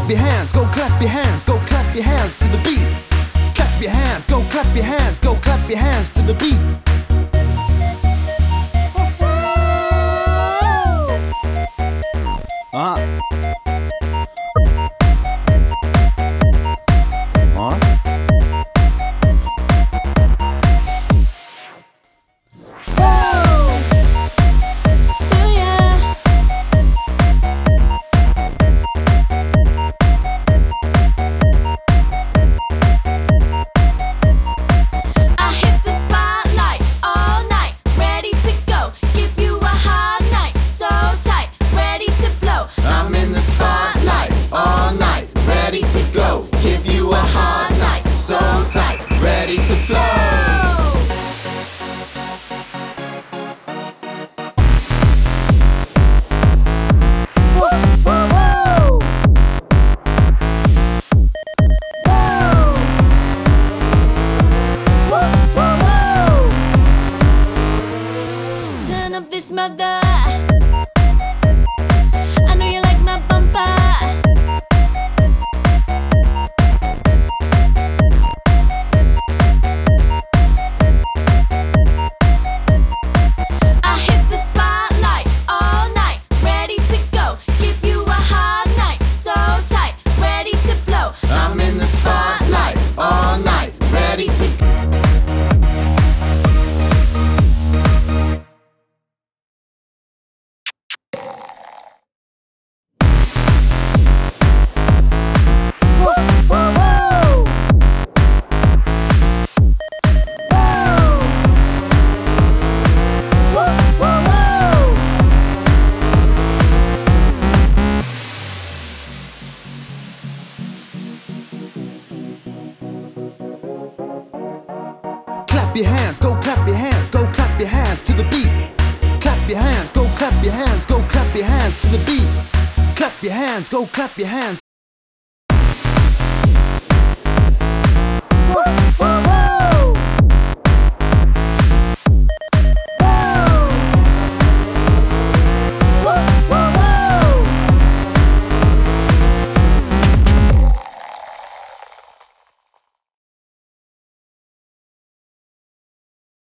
clap your hands, go clap your hands, go clap your hands to the beat. Clap your hands, go clap your hands, go clap your hands to the beat. This mother, I know you like my bumper. I hit the spotlight all night, ready to go. Give you a hard night, so tight, ready to blow. I'm in the spotlight all night, ready to go. Clap your hands, go clap your hands, go clap your hands to the beat. Clap your hands, go clap your hands, go clap your hands to the beat. Clap your hands, go clap your hands.